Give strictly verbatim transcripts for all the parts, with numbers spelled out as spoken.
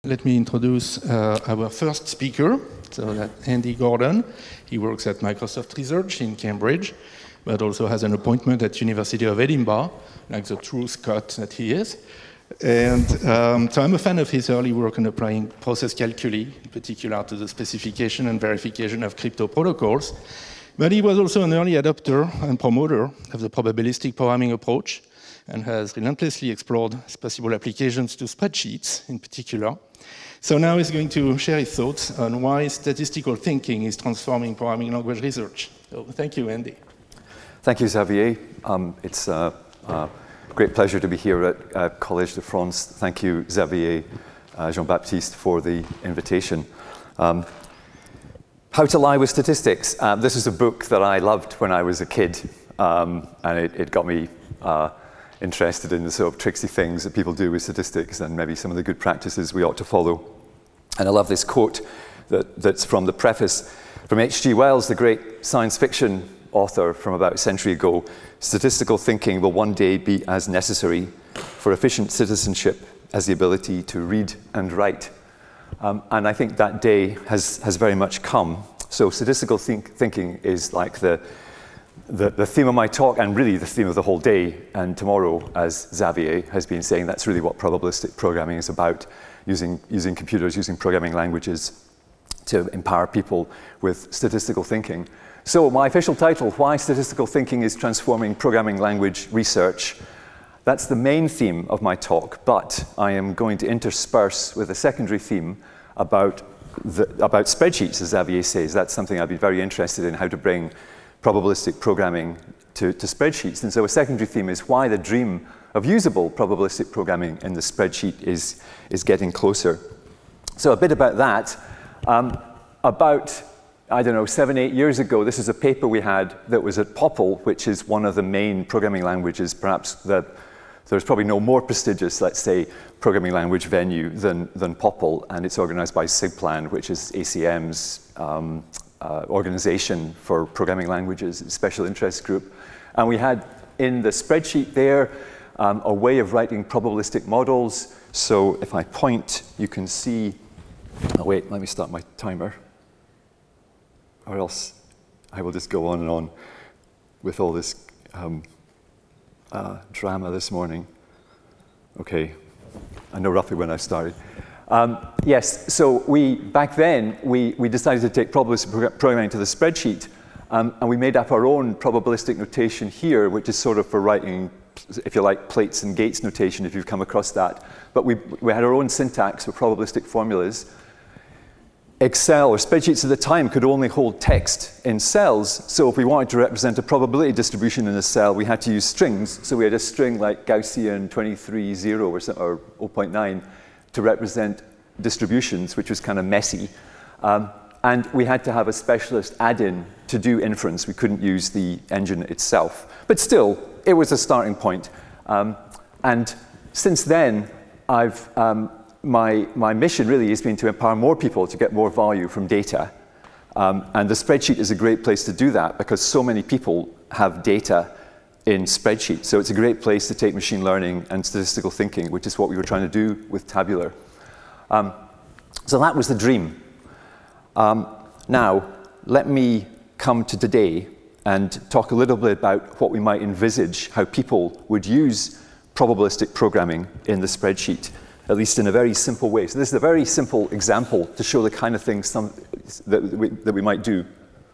let me introduce uh, our first speaker, so that Andy Gordon. He works at Microsoft Research in Cambridge, but also has an appointment at University of Edinburgh, like the true Scot that he is. And um, so I'm a fan of his early work on applying process calculi, in particular to the specification and verification of crypto protocols. But he was also an early adopter and promoter of the probabilistic programming approach, and has relentlessly explored possible applications to spreadsheets in particular. So now he's going to share his thoughts on why statistical thinking is transforming programming language research. So thank you, Andy. Thank you, Xavier. Um, it's a uh, uh, great pleasure to be here at uh, Collège de France. Thank you, Xavier, uh, Jean-Baptiste, for the invitation. Um, How to Lie with Statistics. Uh, this is a book that I loved when I was a kid, um, and it, it got me uh, interested in the sort of tricksy things that people do with statistics and maybe some of the good practices we ought to follow. And I love this quote that, that's from the preface from H G Wells, the great science fiction author from about a century ago. Statistical thinking will one day be as necessary for efficient citizenship as the ability to read and write. Um, and I think that day has, has very much come. So statistical think, thinking is like the The, the theme of my talk, and really the theme of the whole day and tomorrow, as Xavier has been saying. That's really what probabilistic programming is about, using, using computers, using programming languages to empower people with statistical thinking. So my official title, Why Statistical Thinking is Transforming Programming Language Research. That's the main theme of my talk, but I am going to intersperse with a secondary theme about, the, about spreadsheets, as Xavier says. That's something I've been very interested in, how to bring probabilistic programming to, to spreadsheets. And so a secondary theme is why the dream of usable probabilistic programming in the spreadsheet is, is getting closer. So a bit about that. Um, about, I don't know, seven, eight years ago, this is a paper we had that was at POPL, which is one of the main programming languages, perhaps the, there's probably no more prestigious, let's say, programming language venue than, than POPL, and it's organized by SIGPLAN, which is A C M's um, Uh, organization for programming languages, special interest group. And we had in the spreadsheet there um, a way of writing probabilistic models. So if I point, you can see, oh wait, let me start my timer, or else I will just go on and on with all this um, uh, drama this morning. Okay, I know roughly when I started. Um, yes, so we, back then, we, we decided to take probabilistic programming to the spreadsheet, um, and we made up our own probabilistic notation here, which is sort of for writing, if you like, Plates and Gates notation, if you've come across that. But we, we had our own syntax for probabilistic formulas. Excel, or spreadsheets at the time, could only hold text in cells, so if we wanted to represent a probability distribution in a cell, we had to use strings. So we had a string like Gaussian twenty-three zero or, or zero point nine, to represent distributions, which was kind of messy. Um, and we had to have a specialist add-in to do inference. We couldn't use the engine itself. But still, it was a starting point. Um, and since then, I've, um, my, my mission really has been to empower more people to get more value from data. Um, and the spreadsheet is a great place to do that, because so many people have data in spreadsheets. So it's a great place to take machine learning and statistical thinking, which is what we were trying to do with Tabular. Um, so that was the dream. Um, now, let me come to today and talk a little bit about what we might envisage, how people would use probabilistic programming in the spreadsheet, at least in a very simple way. So this is a very simple example to show the kind of things some, that, we, that we might do.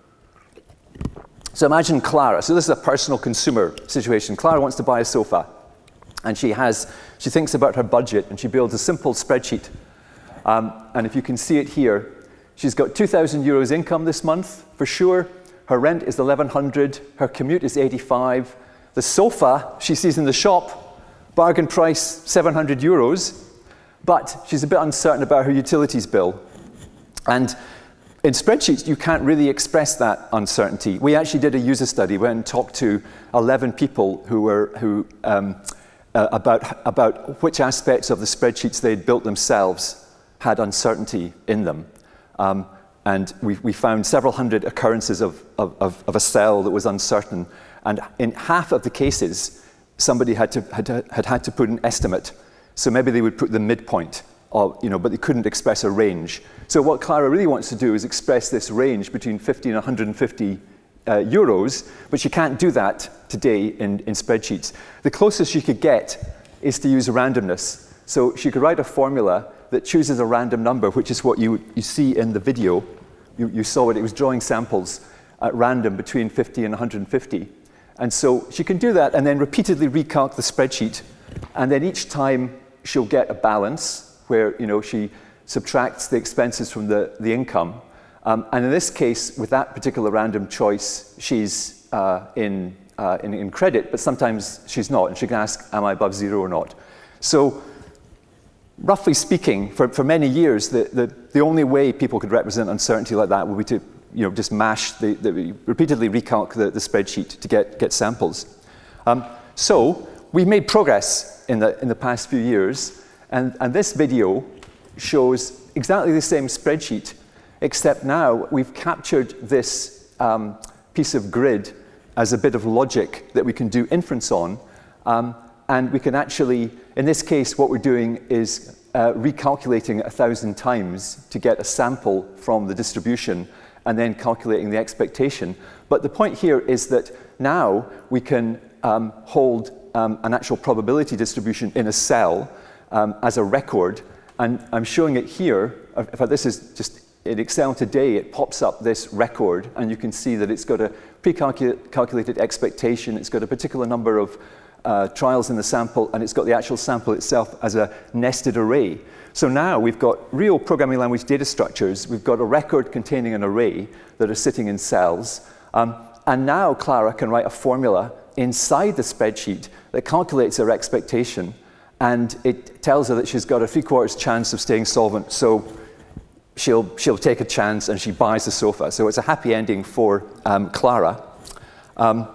So imagine Clara. So this is a personal consumer situation. Clara wants to buy a sofa, and she has, she thinks about her budget, and she builds a simple spreadsheet. Um, and if you can see it here, she's got two thousand euros income this month, for sure. Her rent is eleven hundred, her commute is eighty-five. The sofa she sees in the shop, bargain price seven hundred euros, but she's a bit uncertain about her utilities bill. And in spreadsheets, you can't really express that uncertainty. We actually did a user study. We went and talked to eleven people who were who um, uh, about about which aspects of the spreadsheets they'd built themselves had uncertainty in them, um, and we we found several hundred occurrences of, of of of a cell that was uncertain. And in half of the cases, somebody had to had had had to put an estimate. So maybe they would put the midpoint of, you know, but they couldn't express a range. So what Clara really wants to do is express this range between fifty and one hundred fifty uh, euros, but she can't do that today in, in spreadsheets. The closest she could get is to use randomness. So she could write a formula that chooses a random number, which is what you, you see in the video. You, you saw it, it was drawing samples at random between fifty and one hundred fifty. And so she can do that and then repeatedly recalc the spreadsheet, and then each time she'll get a balance where, you know, she subtracts the expenses from the, the income. Um, and in this case, with that particular random choice, she's uh, in, uh, in, in credit, but sometimes she's not, and she can ask, am I above zero or not? So roughly speaking, for, for many years, the, the, the only way people could represent uncertainty like that would be to, you know, just mash, the, the, repeatedly recalc the, the spreadsheet to get, get samples. Um, so we've made progress in the, in the past few years, and, and this video shows exactly the same spreadsheet, except now we've captured this um, piece of grid as a bit of logic that we can do inference on, um, and we can actually, in this case, what we're doing is uh, recalculating a thousand times to get a sample from the distribution, and then calculating the expectation. But the point here is that now we can um, hold um, an actual probability distribution in a cell um, as a record, and I'm showing it here. In fact, this is just in Excel today, it pops up this record, and you can see that it's got a pre-calculated expectation, it's got a particular number of uh, trials in the sample, and it's got the actual sample itself as a nested array. So now we've got real programming language data structures, we've got a record containing an array that are sitting in cells, um, and now Clara can write a formula inside the spreadsheet that calculates her expectation, and it tells her that she's got a three-quarters chance of staying solvent, so she'll, she'll take a chance and she buys the sofa. So it's a happy ending for um, Clara. Um,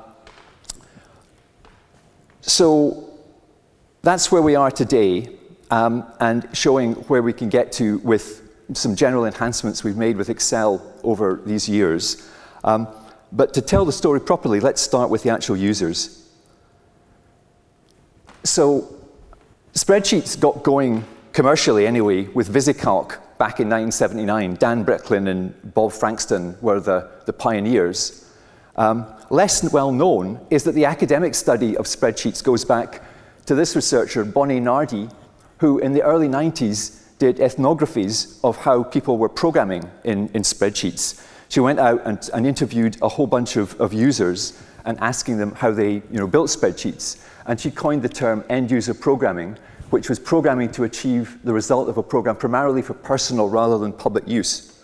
so that's where we are today. Um, and showing where we can get to with some general enhancements we've made with Excel over these years. Um, but to tell the story properly, let's start with the actual users. So spreadsheets got going commercially anyway with VisiCalc back in nineteen seventy-nine. Dan Bricklin and Bob Frankston were the, the pioneers. Um, less well known is that the academic study of spreadsheets goes back to this researcher, Bonnie Nardi, who in the early nineties did ethnographies of how people were programming in, in spreadsheets. She went out and, and interviewed a whole bunch of, of users and asking them how they, you know, built spreadsheets. And she coined the term end-user programming, which was programming to achieve the result of a program primarily for personal rather than public use.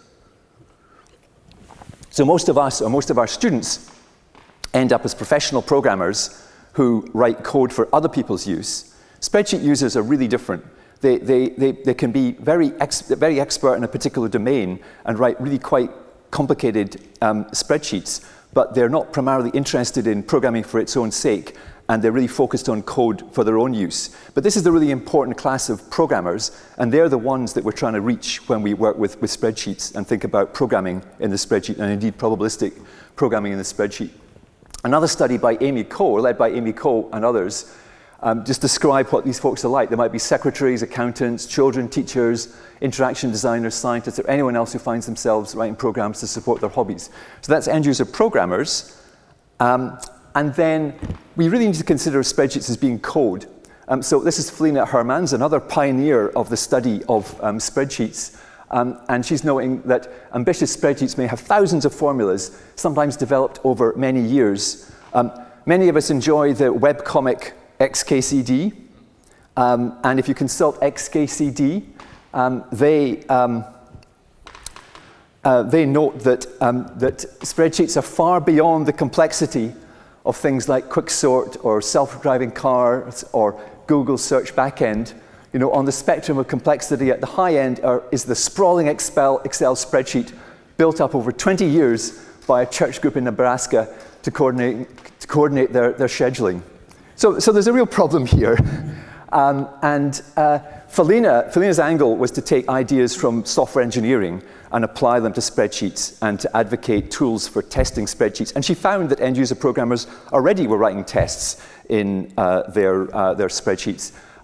So most of us, or most of our students, end up as professional programmers who write code for other people's use. Spreadsheet users are really different. They, they, they, they can be very, ex, very expert in a particular domain and write really quite complicated um, spreadsheets, but they're not primarily interested in programming for its own sake, and they're really focused on code for their own use. But this is the really important class of programmers, and they're the ones that we're trying to reach when we work with, with spreadsheets and think about programming in the spreadsheet, and indeed probabilistic programming in the spreadsheet. Another study by Amy Coe, led by Amy Coe and others, Um, just describe what these folks are like. They might be secretaries, accountants, children, teachers, interaction designers, scientists, or anyone else who finds themselves writing programs to support their hobbies. So that's end-user programmers. Um, and then we really need to consider spreadsheets as being code. Um, so this is Felina Hermans, another pioneer of the study of um, spreadsheets. Um, and she's noting that ambitious spreadsheets may have thousands of formulas, sometimes developed over many years. Um, many of us enjoy the webcomic X K C D, um, and if you consult X K C D, um, they um, uh, they note that um, that spreadsheets are far beyond the complexity of things like Quicksort or self-driving cars or Google search backend. You know, on the spectrum of complexity, at the high end are, is the sprawling Excel, Excel spreadsheet built up over twenty years by a church group in Nebraska to coordinate to coordinate their, their scheduling. So, so there's a real problem here. Um, and uh, Felina, Felina's angle was to take ideas from software engineering and apply them to spreadsheets and to advocate tools for testing spreadsheets. And she found that end-user programmers already were writing tests in uh, their, uh, their spreadsheets.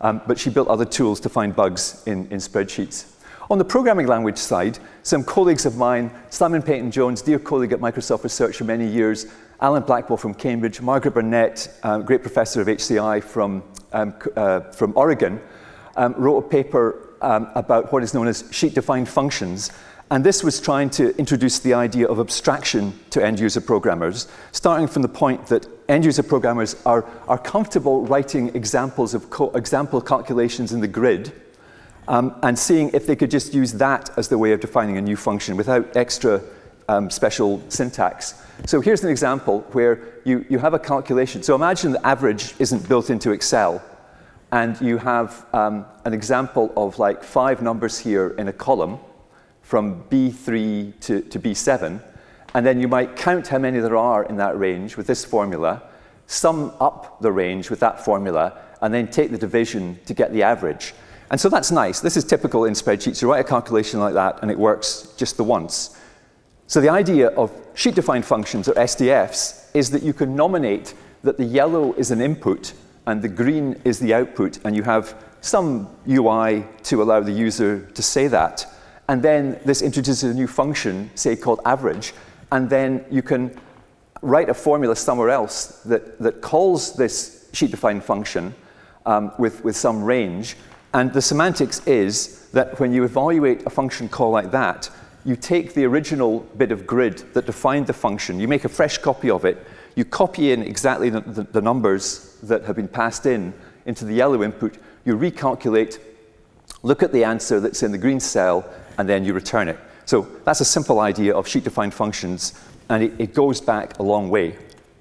Um, but she built other tools to find bugs in, in spreadsheets. On the programming language side, some colleagues of mine, Simon Peyton-Jones, dear colleague at Microsoft Research for many years, Alan Blackwell from Cambridge, Margaret Burnett, um, great professor of H C I from, um, uh, from Oregon, um, wrote a paper um, about what is known as sheet-defined functions. And this was trying to introduce the idea of abstraction to end-user programmers, starting from the point that end-user programmers are, are comfortable writing examples of co example calculations in the grid, um, and seeing if they could just use that as the way of defining a new function without extra um, special syntax. So here's an example where you, you have a calculation. So imagine the average isn't built into Excel, and you have um, an example of like five numbers here in a column, from B three to, to B seven, and then you might count how many there are in that range with this formula, sum up the range with that formula, and then take the division to get the average. And so that's nice. This is typical in spreadsheets. You write a calculation like that, and it works just the once. So the idea of sheet-defined functions, or S D Fs, is that you can nominate that the yellow is an input and the green is the output, and you have some U I to allow the user to say that. And then this introduces a new function, say called average, and then you can write a formula somewhere else that, that calls this sheet-defined function um, with, with some range. And the semantics is that when you evaluate a function call like that, you take the original bit of grid that defined the function, you make a fresh copy of it, you copy in exactly the, the, the numbers that have been passed in into the yellow input, you recalculate, look at the answer that's in the green cell, and then you return it. So that's a simple idea of sheet-defined functions, and it, it goes back a long way.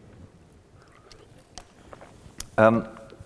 Um,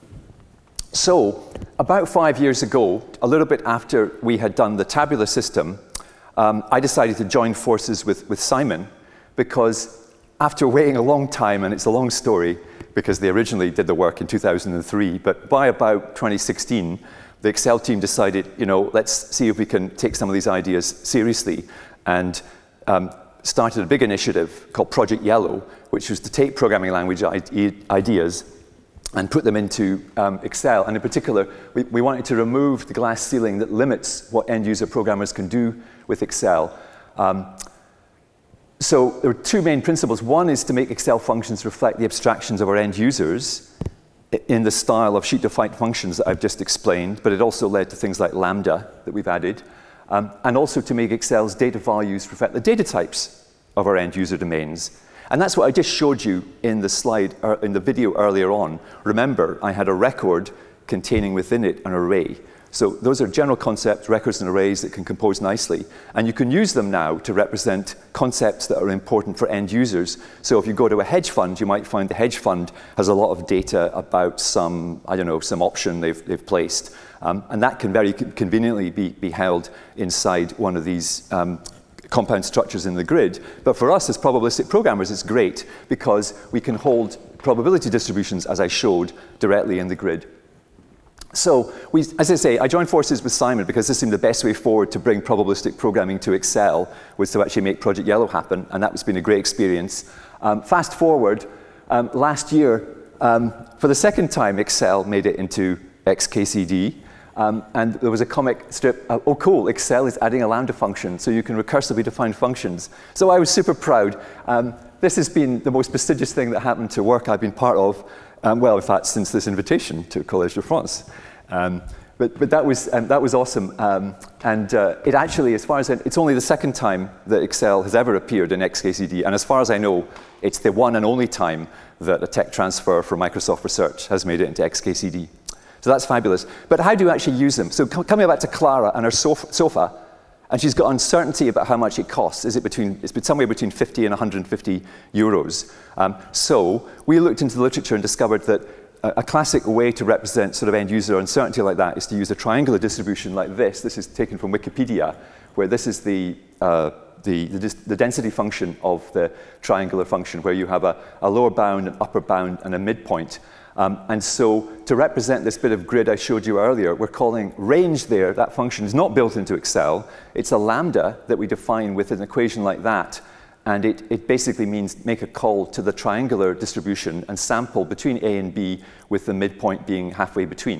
so about five years ago, a little bit after we had done the tabular system, um, I decided to join forces with, with Simon, because after waiting a long time, and it's a long story, because they originally did the work in two thousand three, but by about twenty sixteen, the Excel team decided, you know, let's see if we can take some of these ideas seriously, and um, started a big initiative called Project Yellow, which was to take programming language ideas and put them into um, Excel. And in particular, we, we wanted to remove the glass ceiling that limits what end-user programmers can do with Excel. Um, so there were two main principles. One is to make Excel functions reflect the abstractions of our end users in the style of sheet-defined functions that I've just explained, but it also led to things like Lambda that we've added, um, and also to make Excel's data values reflect the data types of our end-user domains. And that's what I just showed you in the slide, or in the video earlier on. Remember, I had a record containing within it an array. So those are general concepts, records and arrays that can compose nicely. And you can use them now to represent concepts that are important for end users. So if you go to a hedge fund, you might find the hedge fund has a lot of data about some, I don't know, some option they've, they've placed. Um, and that can very conveniently be, be held inside one of these um, compound structures in the grid. But for us as probabilistic programmers, it's great because we can hold probability distributions, as I showed, directly in the grid. So, we, as I say, I joined forces with Simon because this seemed the best way forward to bring probabilistic programming to Excel, was to actually make Project Yellow happen, and that has been a great experience. Um, fast forward, um, last year, um, for the second time, Excel made it into X K C D, um, and there was a comic strip, uh, oh cool, Excel is adding a Lambda function, so you can recursively define functions. So I was super proud. Um, this has been the most prestigious thing that happened to work I've been part of, um, well, in fact, since this invitation to Collège de France. Um, but, but that was um, that was awesome, um, and uh, it actually, as far as I, it's only the second time that Excel has ever appeared in X K C D, and as far as I know, it's the one and only time that a tech transfer from Microsoft Research has made it into X K C D. So that's fabulous. But how do you actually use them? So coming back to Clara and her sofa, sofa, and she's got uncertainty about how much it costs. Is it between? It's somewhere between fifty and one hundred fifty euros. Um, so we looked into the literature and discovered that a classic way to represent sort of end-user uncertainty like that is to use a triangular distribution like this. This is taken from Wikipedia, where this is the, uh, the, the, the density function of the triangular function, where you have a, a lower bound, an upper bound, and a midpoint. Um, and so to represent this bit of grid I showed you earlier, we're calling range there. That function is not built into Excel. It's a lambda that we define with an equation like that. And it, it basically means make a call to the triangular distribution and sample between A and B with the midpoint being halfway between.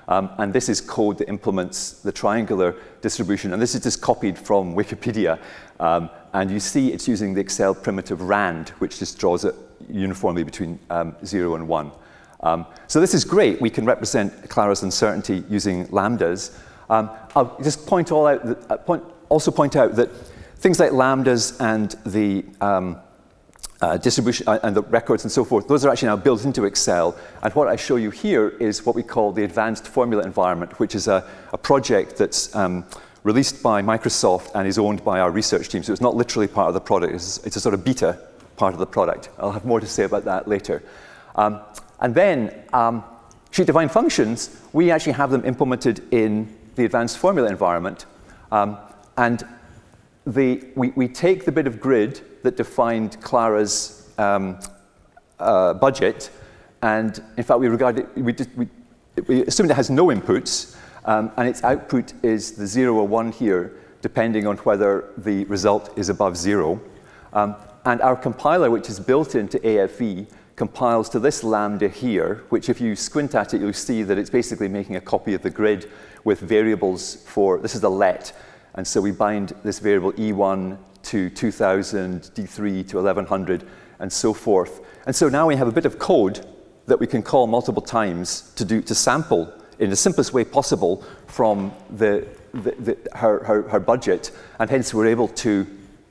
Um, and this is code that implements the triangular distribution. And this is just copied from Wikipedia. Um, and you see it's using the Excel primitive rand, which just draws it uniformly between um, zero and one. Um, so this is great. We can represent Clara's uncertainty using lambdas. Um, I'll just point all out that, uh, point, also point out that things like lambdas and the um, uh, distribution uh, and the records and so forth, those are actually now built into Excel. And what I show you here is what we call the Advanced Formula Environment, which is a, a project that's um, released by Microsoft and is owned by our research team. So it's not literally part of the product. It's, it's a sort of beta part of the product. I'll have more to say about that later. Um, and then um, sheet-defined functions, we actually have them implemented in the Advanced Formula Environment. Um, and the, we, we take the bit of grid that defined Clara's um, uh, budget, and in fact, we regard it, we, did, we, we assume it has no inputs, um, and its output is the zero or one here, depending on whether the result is above zero. Um, and our compiler, which is built into A F E, compiles to this lambda here, which if you squint at it, you'll see that it's basically making a copy of the grid with variables for, this is the let, and so we bind this variable E one to two thousand, D three to eleven hundred, and so forth. And so now we have a bit of code that we can call multiple times to do to sample in the simplest way possible from the, the, the, her, her, her budget, and hence we're able to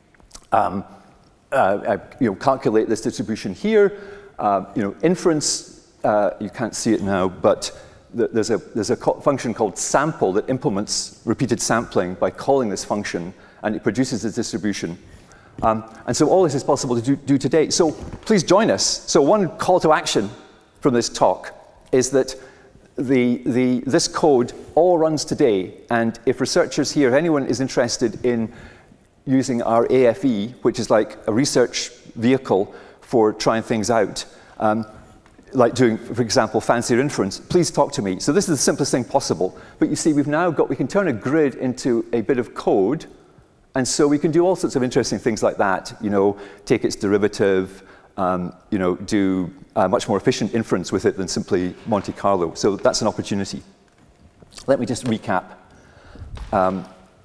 um, uh, uh, you know, calculate this distribution here. Uh, you know, inference, uh, you can't see it now, but th there's a, there's a function called sample that implements repeated sampling by calling this function, and it produces a distribution. Um, and so all this is possible to do, do today. So please join us. So one call to action from this talk is that the, the, this code all runs today, and if researchers here, if anyone is interested in using our A F E, which is like a research vehicle for trying things out, um, like doing, for example, fancier inference, please talk to me. So this is the simplest thing possible. But you see, we've now got, we can turn a grid into a bit of code, and so we can do all sorts of interesting things like that. You know, take its derivative, um, you know, do uh, much more efficient inference with it than simply Monte Carlo. So that's an opportunity. Let me just recap. Um,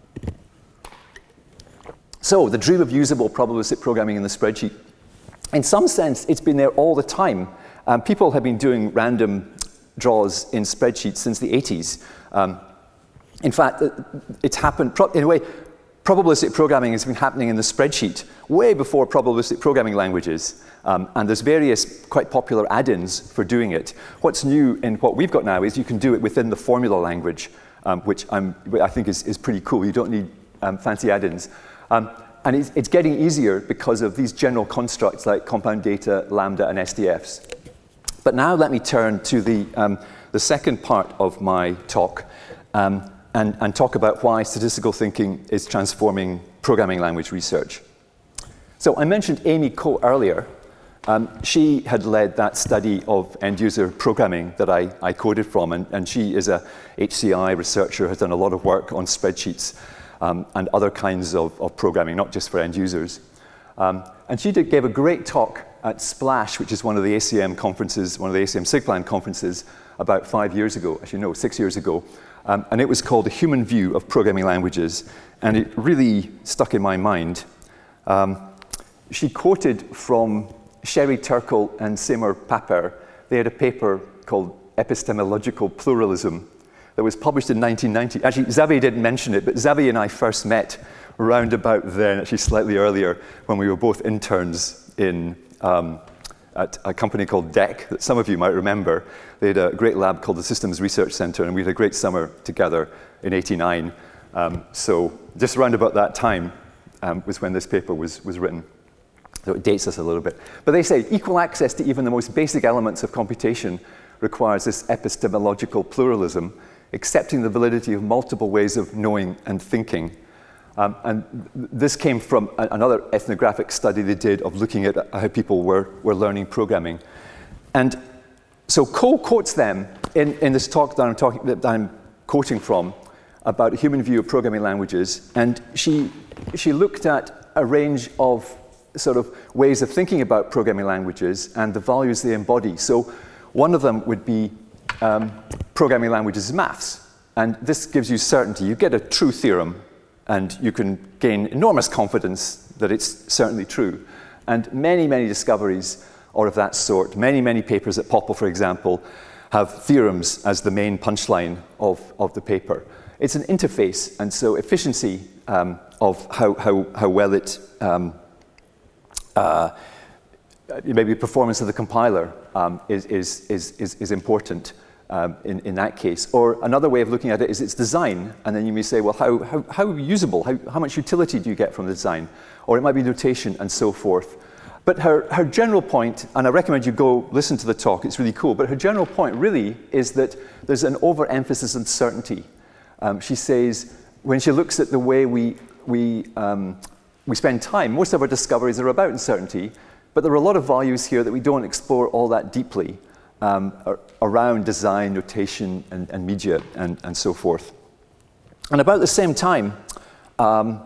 so the dream of usable probabilistic programming in the spreadsheet. In some sense, it's been there all the time. Um, people have been doing random draws in spreadsheets since the eighties. Um, in fact, it's happened, in a way, probabilistic programming has been happening in the spreadsheet way before probabilistic programming languages. Um, and there's various quite popular add-ins for doing it. What's new in what we've got now is you can do it within the formula language, um, which I'm, I think is, is pretty cool. You don't need um, fancy add-ins. Um, and it's, it's getting easier because of these general constructs like compound data, lambda, and S D Fs. But now let me turn to the, um, the second part of my talk um, and, and talk about why statistical thinking is transforming programming language research. So I mentioned Amy Coe earlier. Um, she had led that study of end-user programming that I, I coded from, and, and she is a H C I researcher, has done a lot of work on spreadsheets um, and other kinds of, of programming, not just for end users. Um, and she did, gave a great talk at Splash, which is one of the A C M conferences, one of the A C M SIGPLAN conferences, about five years ago, actually no, six years ago. Um, and it was called The Human View of Programming Languages, and it really stuck in my mind. Um, she quoted from Sherry Turkle and Seymour Papert. They had a paper called Epistemological Pluralism that was published in nineteen ninety. Actually, Xavier didn't mention it, but Xavier and I first met around about then, actually slightly earlier, when we were both interns in um, at a company called D E C that some of you might remember. They had a great lab called the Systems Research Center, and we had a great summer together in eighty-nine. Um, so just around about that time um, was when this paper was, was written. So it dates us a little bit. But they say equal access to even the most basic elements of computation requires this epistemological pluralism, accepting the validity of multiple ways of knowing and thinking. Um, and th this came from a another ethnographic study they did of looking at how people were, were learning programming. And so Coe quotes them in, in this talk that I'm, talking, that I'm quoting from about a human view of programming languages. And she, she looked at a range of sort of ways of thinking about programming languages and the values they embody. So one of them would be um, programming languages is maths. And this gives you certainty. You get a true theorem, and you can gain enormous confidence that it's certainly true. And many, many discoveries are of that sort. Many, many papers at Popple, for example, have theorems as the main punchline of, of the paper. It's an interface, and so efficiency um, of how, how, how well it, um, uh, maybe performance of the compiler um, is, is, is, is, is important. Um, in, in that case. Or another way of looking at it is its design, and then you may say, well, how, how, how usable, how, how much utility do you get from the design? Or it might be notation and so forth. But her, her general point, and I recommend you go listen to the talk, it's really cool, but her general point really is that there's an overemphasis on certainty. Um, she says, when she looks at the way we, we, um, we spend time, most of our discoveries are about uncertainty, but there are a lot of values here that we don't explore all that deeply. Um, around design, notation, and, and media, and, and so forth. And about the same time, um,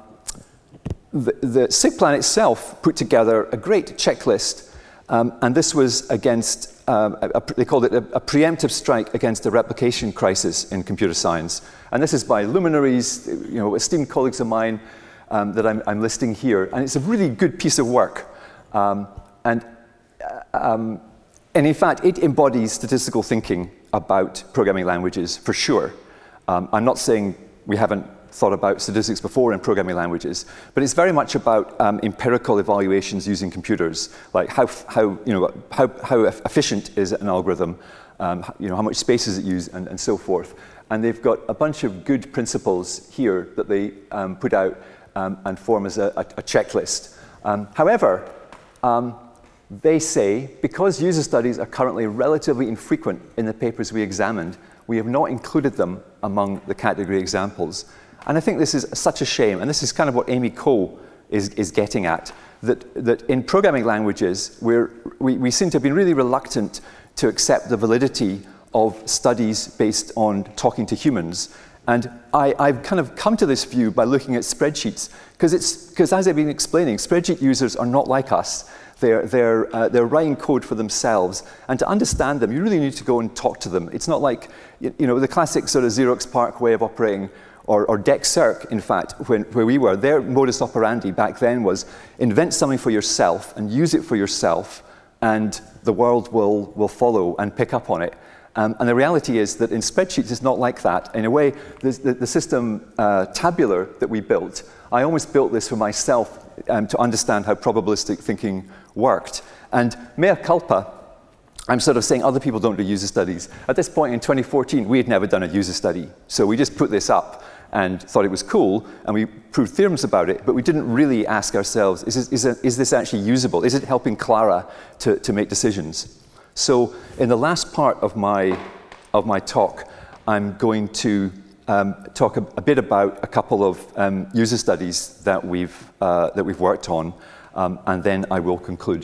the, the SIGPlan itself put together a great checklist, um, and this was against, um, a, a, they called it a, a preemptive strike against the replication crisis in computer science. And this is by luminaries, you know, esteemed colleagues of mine um, that I'm, I'm listing here. And it's a really good piece of work. Um, and uh, um, And in fact, it embodies statistical thinking about programming languages, for sure. Um, I'm not saying we haven't thought about statistics before in programming languages, but it's very much about um, empirical evaluations using computers, like how, how, you know, how, how efficient is an algorithm, um, you know, how much space does it use, and, and so forth. And they've got a bunch of good principles here that they um, put out um, and form as a, a, a checklist. Um, however, um, they say, because user studies are currently relatively infrequent in the papers we examined, we have not included them among the category examples. And I think this is such a shame, and this is kind of what Amy Cole is, is getting at, that, that in programming languages, we're, we, we seem to have been really reluctant to accept the validity of studies based on talking to humans. And I, I've kind of come to this view by looking at spreadsheets, because it's, because as I've been explaining, spreadsheet users are not like us. They're, they're, uh, they're writing code for themselves. And to understand them, you really need to go and talk to them. It's not like, you, you know, the classic sort of Xerox PARC way of operating, or, or DECCirc, in fact, when, where we were. Their modus operandi back then was invent something for yourself and use it for yourself, and the world will, will follow and pick up on it. Um, and the reality is that in spreadsheets, it's not like that. In a way, the, the, the system uh, tabular that we built, I almost built this for myself um, to understand how probabilistic thinking worked. And mea culpa, I'm sort of saying other people don't do user studies. At this point in twenty fourteen, we had never done a user study. So we just put this up and thought it was cool, and we proved theorems about it, but we didn't really ask ourselves, is this, is it, is this actually usable? Is it helping Clara to, to make decisions? So in the last part of my, of my talk, I'm going to um, talk a, a bit about a couple of um, user studies that we've, uh, that we've worked on, um, and then I will conclude.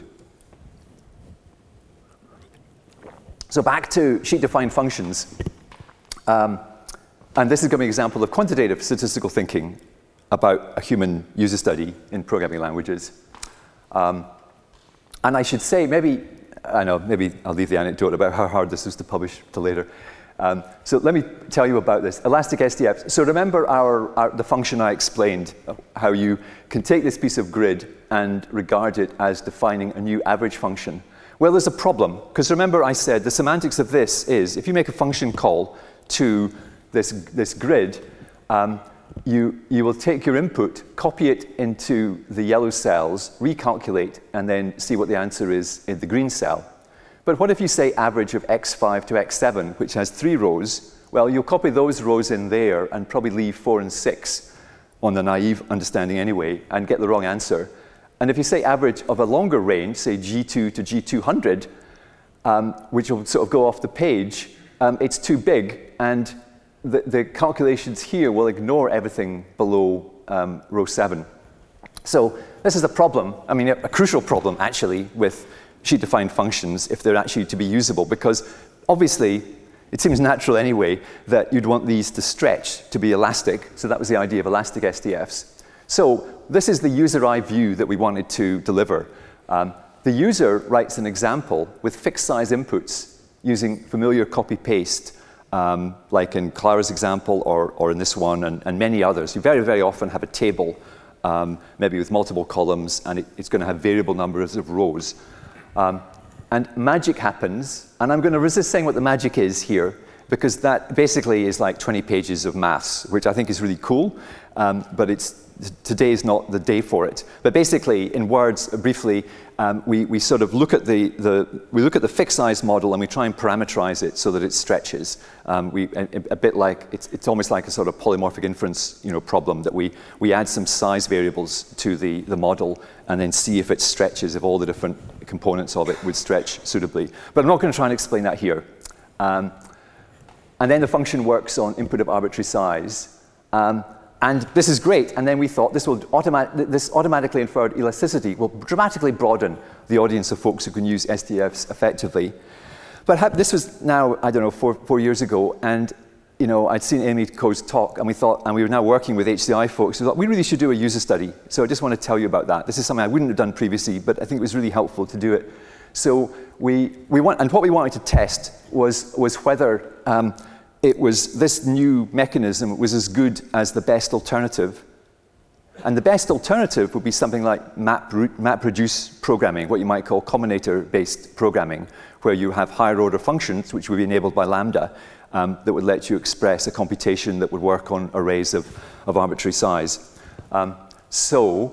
So back to sheet-defined functions. Um, and this is going to be an example of quantitative statistical thinking about a human user study in programming languages. Um, and I should say, maybe, I know, maybe I'll leave the anecdote about how hard this was to publish to later. Um, so let me tell you about this. Elastic S D F. So remember our, our, the function I explained, how you can take this piece of grid and regard it as defining a new average function. Well, there's a problem, because remember I said the semantics of this is, if you make a function call to this, this grid, um, you, you will take your input, copy it into the yellow cells, recalculate, and then see what the answer is in the green cell. But what if you say average of x five to x seven, which has three rows? Well, you'll copy those rows in there and probably leave four and six on the naive understanding anyway, and get the wrong answer. And if you say average of a longer range, say G two to G two hundred, um, which will sort of go off the page, um, it's too big, and the, the calculations here will ignore everything below um, row seven. So this is a problem, I mean, a, a crucial problem, actually, with sheet-defined functions if they're actually to be usable, because obviously, it seems natural anyway that you'd want these to stretch, to be elastic, so that was the idea of elastic S D Fs. So this is the user eye view that we wanted to deliver. Um, the user writes an example with fixed size inputs, using familiar copy-paste, um, like in Clara's example or, or in this one, and, and many others. You very, very often have a table, um, maybe with multiple columns, and it, it's going to have variable numbers of rows. Um, and magic happens, and I'm going to resist saying what the magic is here, because that basically is like twenty pages of maths, which I think is really cool, um, but it's today is not the day for it. But basically, in words, briefly, um, we, we sort of look at the, the we look at the fixed size model and we try and parameterize it so that it stretches. Um, we a, a bit like it's it's almost like a sort of polymorphic inference, you know, problem that we we add some size variables to the the model and then see if it stretches, if all the different components of it would stretch suitably. But I'm not going to try and explain that here. Um, and then the function works on input of arbitrary size. Um, And this is great, and then we thought this will automat this automatically inferred elasticity will dramatically broaden the audience of folks who can use S D Fs effectively. But this was now, I don't know, four, four years ago, and you know, I'd seen Amy Coe's talk, and we thought, and we were now working with H C I folks, we thought we really should do a user study. So I just want to tell you about that. This is something I wouldn't have done previously, but I think it was really helpful to do it. So we, we want, and what we wanted to test was, was whether um, it was this new mechanism was as good as the best alternative. And the best alternative would be something like map, map-reduce programming, what you might call combinator-based programming, where you have higher order functions, which would be enabled by Lambda, um, that would let you express a computation that would work on arrays of, of arbitrary size. Um, so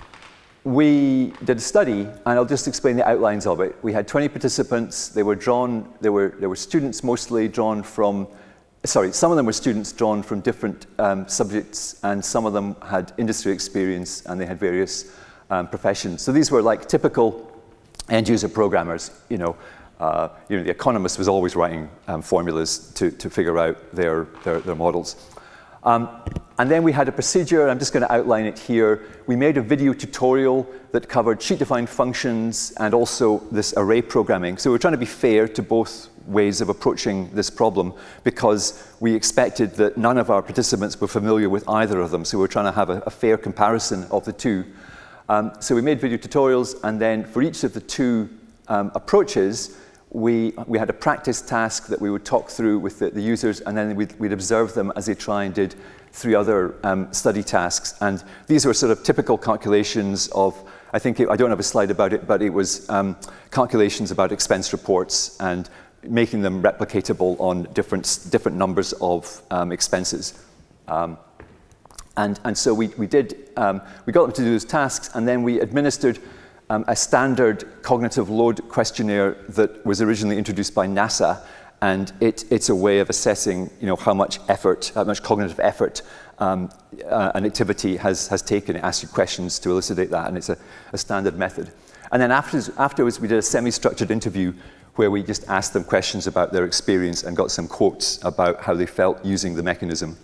we did a study, and I'll just explain the outlines of it. We had twenty participants. They were drawn, they were, they were students mostly drawn from Sorry, some of them were students drawn from different um, subjects, and some of them had industry experience, and they had various um, professions. So these were like typical end-user programmers. You know, uh, you know, the economist was always writing um, formulas to, to figure out their, their, their models. Um, and then we had a procedure. I'm just going to outline it here. We made a video tutorial that covered sheet-defined functions and also this array programming. So we're trying to be fair to both ways of approaching this problem, because we expected that none of our participants were familiar with either of them. So we're trying to have a, a fair comparison of the two. Um, so we made video tutorials, and then for each of the two um, approaches, we, we had a practice task that we would talk through with the, the users, and then we'd, we'd observe them as they try and did three other um, study tasks. And these were sort of typical calculations of, I think, it, I don't have a slide about it, but it was um, calculations about expense reports and making them replicatable on different, different numbers of um, expenses. Um, and, and so we, we did, um, we got them to do those tasks, and then we administered um, a standard cognitive load questionnaire that was originally introduced by NASA, and it, it's a way of assessing, you know, how much effort, how much cognitive effort um, uh, an activity has, has taken. It asks you questions to elucidate that, and it's a, a standard method. And then afterwards, afterwards, we did a semi-structured interview where we just asked them questions about their experience and got some quotes about how they felt using the mechanism.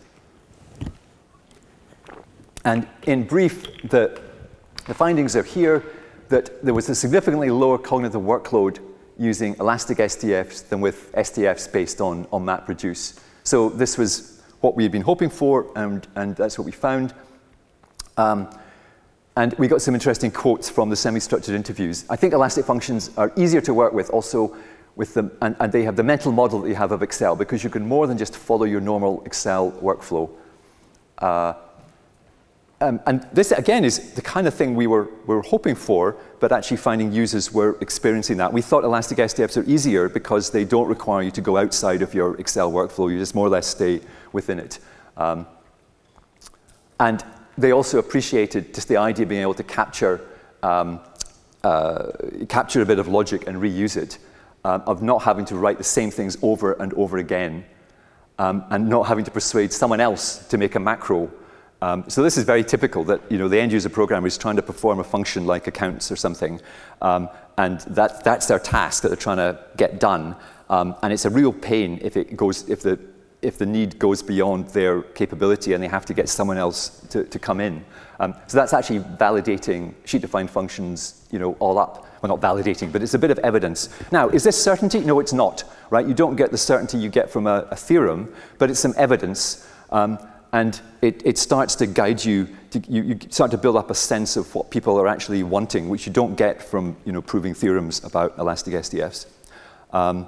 And in brief, the, the findings are here, that there was a significantly lower cognitive workload using elastic S D Fs than with S D Fs based on, on MapReduce. So this was what we had been hoping for, and, and that's what we found. Um, And we got some interesting quotes from the semi-structured interviews. I think elastic functions are easier to work with also with them, and, and they have the mental model that you have of Excel, because you can more than just follow your normal Excel workflow. Uh, um, and this, again, is the kind of thing we were, we were hoping for, but actually finding users were experiencing that. We thought elastic S D Fs are easier because they don't require you to go outside of your Excel workflow. You just more or less stay within it. Um, and they also appreciated just the idea of being able to capture, um, uh, capture a bit of logic and reuse it, um, of not having to write the same things over and over again, um, and not having to persuade someone else to make a macro. Um, so this is very typical, that, you know, the end user programmer is trying to perform a function like accounts or something, um, and that, that's their task that they're trying to get done. Um, and it's a real pain if it goes, if the if the need goes beyond their capability and they have to get someone else to, to come in. Um, so that's actually validating sheet-defined functions, you know, all up. Well, not validating, but it's a bit of evidence. Now, is this certainty? No, it's not, right? You don't get the certainty you get from a, a theorem, but it's some evidence, um, and it, it starts to guide you, to, you, you start to build up a sense of what people are actually wanting, which you don't get from, you know, proving theorems about elastic S D Fs. Um,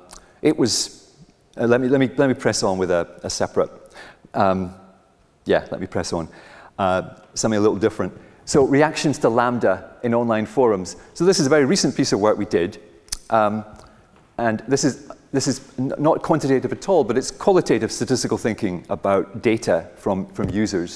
it was, uh, let, me, let, me, let me press on with a, a separate, um, yeah, let me press on. Uh, something a little different. So reactions to Lambda in online forums. So this is a very recent piece of work we did. Um, and this is, this is n not quantitative at all, but it's qualitative statistical thinking about data from, from users.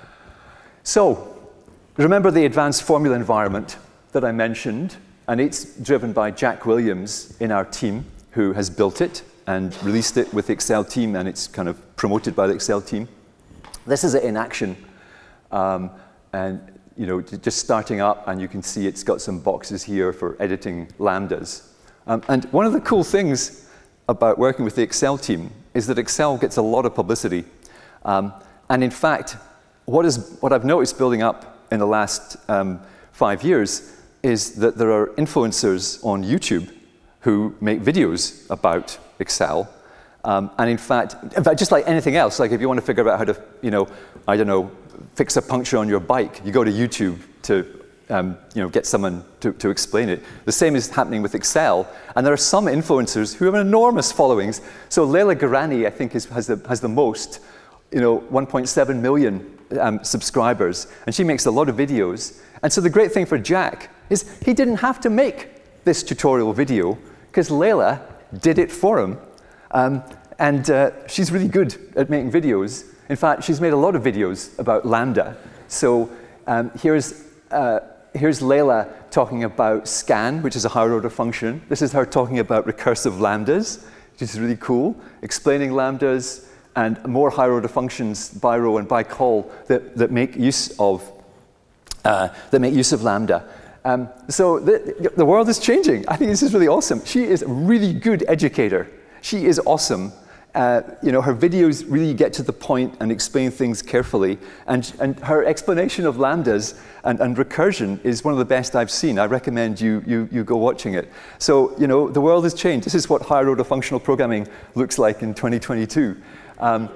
So remember the advanced formula environment that I mentioned, and it's driven by Jack Williams in our team, who has built it and released it with the Excel team, and it's kind of promoted by the Excel team. This is it in action. Um, and you know, just starting up, and you can see it's got some boxes here for editing lambdas. Um, and one of the cool things about working with the Excel team is that Excel gets a lot of publicity. Um, and in fact, what, is, what I've noticed building up in the last um, five years is that there are influencers on YouTube who make videos about Excel. Um, and in fact, in fact, just like anything else, like if you want to figure out how to, you know, I don't know, fix a puncture on your bike, you go to YouTube to um, you know, get someone to, to explain it. The same is happening with Excel. And there are some influencers who have enormous followings. So Leila Garani, I think, is, has, the, has the most, you know, one point seven million um, subscribers. And she makes a lot of videos. And so the great thing for Jack is he didn't have to make this tutorial video because Leila did it for him. Um, and uh, she's really good at making videos. In fact, she's made a lot of videos about Lambda. So um, here's, uh, here's Leila talking about scan, which is a higher order function. This is her talking about recursive lambdas, which is really cool, explaining lambdas and more higher order functions by row and by call that, that make use of uh, that make use of Lambda. Um, so the, the world is changing. I think this is really awesome. She is a really good educator. She is awesome. Uh, you know, her videos really get to the point and explain things carefully. And, and her explanation of lambdas and, and recursion is one of the best I've seen. I recommend you, you, you go watching it. So, you know, the world has changed. This is what higher order functional programming looks like in twenty twenty-two. Um,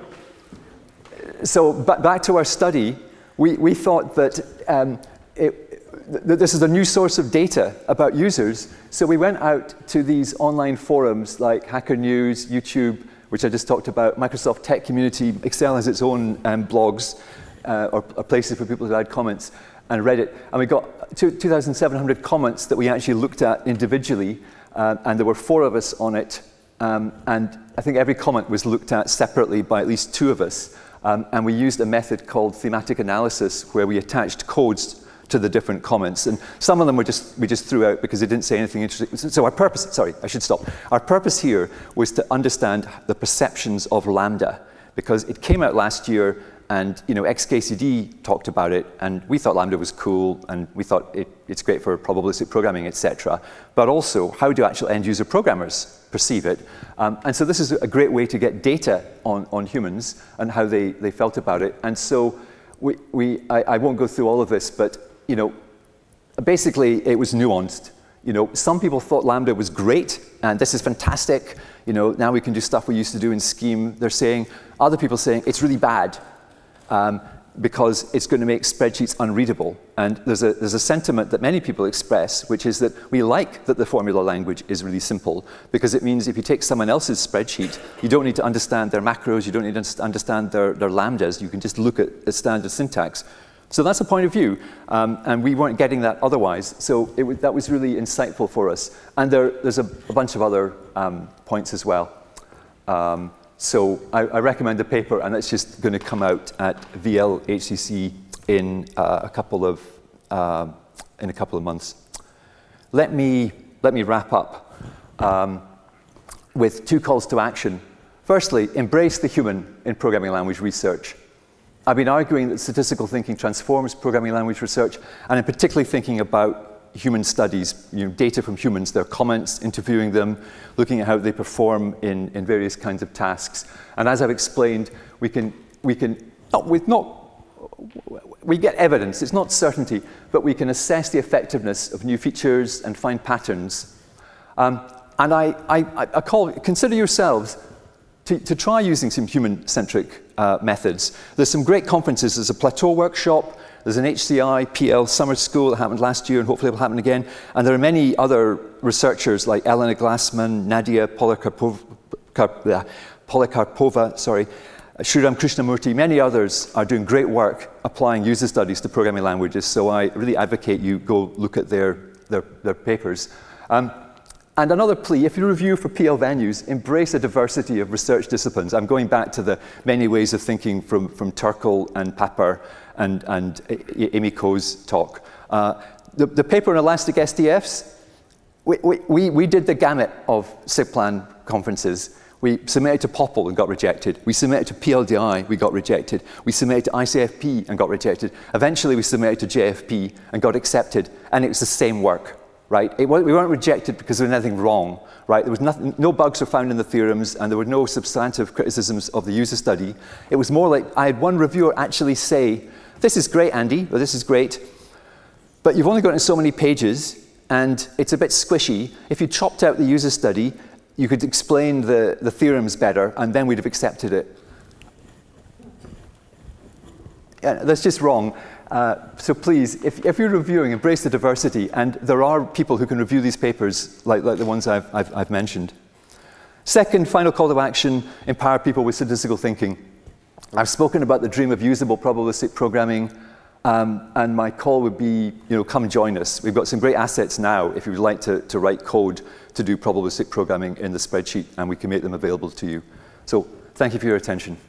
so b- back to our study, we, we thought that um, it, th- this is a new source of data about users. So we went out to these online forums like Hacker News, YouTube, which I just talked about, Microsoft Tech Community. Excel has its own um, blogs uh, or, or places for people to add comments, and Reddit. And we got two thousand seven hundred comments that we actually looked at individually, uh, and there were four of us on it. Um, and I think every comment was looked at separately by at least two of us. Um, and we used a method called thematic analysis, where we attached codes to the different comments. And some of them were just, we just threw out because they didn't say anything interesting. So our purpose, sorry, I should stop. Our purpose here was to understand the perceptions of Lambda, because it came out last year, and you know, X K C D talked about it, and we thought Lambda was cool, and we thought it, it's great for probabilistic programming, et cetera. But also, how do actual end-user programmers perceive it? Um, and so this is a great way to get data on, on humans and how they, they felt about it. And so we, we I, I won't go through all of this, but you know, basically it was nuanced. You know, some people thought Lambda was great, and this is fantastic. You know, now we can do stuff we used to do in Scheme. They're saying, other people saying it's really bad um, because it's going to make spreadsheets unreadable. And there's a there's a sentiment that many people express, which is that we like that the formula language is really simple, because it means if you take someone else's spreadsheet, you don't need to understand their macros, you don't need to understand their, their lambdas. You can just look at the standard syntax. So that's a point of view, um, and we weren't getting that otherwise. So it w- that was really insightful for us. And there, there's a, a bunch of other um, points as well. Um, so I, I recommend the paper, and it's just going to come out at V L H C C in uh, a couple of uh, in a couple of months. Let me let me wrap up um, with two calls to action. Firstly, embrace the human in programming language research. I've been arguing that statistical thinking transforms programming language research, and I'm particularly thinking about human studies, you know, data from humans, their comments, interviewing them, looking at how they perform in, in various kinds of tasks. And as I've explained, we can, we can not, with not, we get evidence, it's not certainty, but we can assess the effectiveness of new features and find patterns. Um, and I, I, I call, consider yourselves To, to try using some human-centric uh, methods. There's some great conferences. There's a Plateau workshop, there's an H C I P L summer school that happened last year, and hopefully it will happen again. And there are many other researchers like Elena Glassman, Nadia uh, Polikarpova, sorry, Sriram Krishnamurti, many others are doing great work applying user studies to programming languages, so I really advocate you go look at their, their, their papers. Um, and another plea, if you review for P L venues, embrace a diversity of research disciplines. I'm going back to the many ways of thinking from, from Turkle and Papper and, and Amy Koh's talk. Uh, the, the paper on elastic S D Fs, we, we, we did the gamut of SIGPlan conferences. We submitted to POPL and got rejected. We submitted to P L D I, we got rejected. We submitted to I C F P and got rejected. Eventually we submitted to J F P and got accepted, and it was the same work, right? It, we weren't rejected because there was anything wrong, right? There was nothing, no bugs were found in the theorems, and there were no substantive criticisms of the user study. It was more like I had one reviewer actually say, this is great, Andy, or this is great, but you've only got in so many pages, and it's a bit squishy. If you chopped out the user study, you could explain the, the theorems better, and then we'd have accepted it. Yeah, that's just wrong. Uh, so please, if, if you're reviewing, embrace the diversity, and there are people who can review these papers, like, like the ones I've, I've, I've mentioned. Second, final call to action, empower people with statistical thinking. I've spoken about the dream of usable probabilistic programming, um, and my call would be, you know, come join us. We've got some great assets now if you would like to, to write code to do probabilistic programming in the spreadsheet, and we can make them available to you. So thank you for your attention.